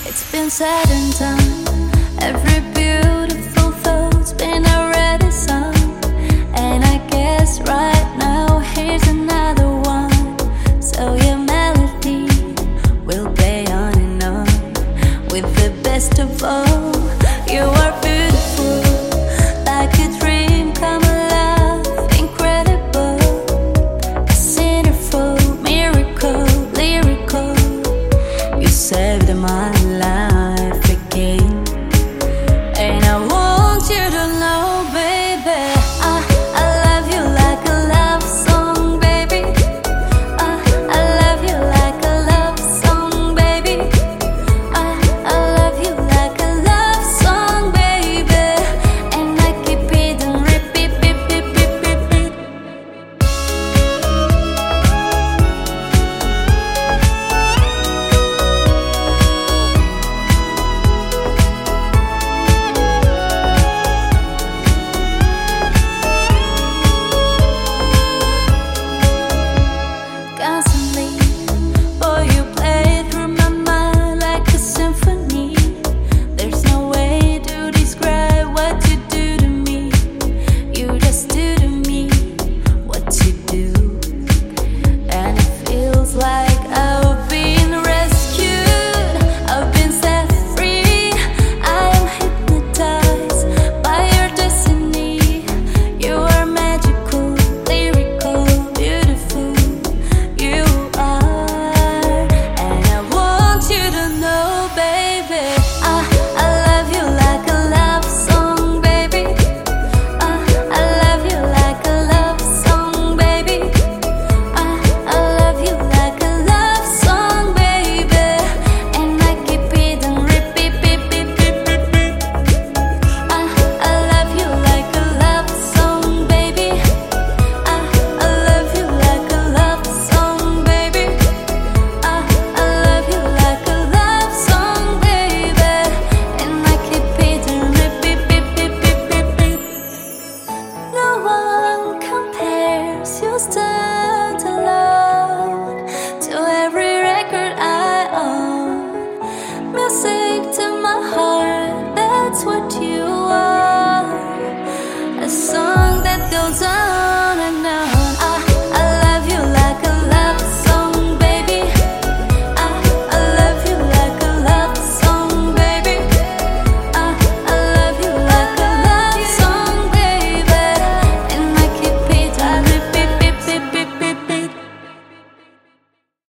It's been said and done. Every beautiful thought's been already sung. And I guess right now here's another one. So your melody will play on and on. With the best of all, you are beautiful, like a dream come alive, incredible, a centerfold miracle, lyrical. You saved my life.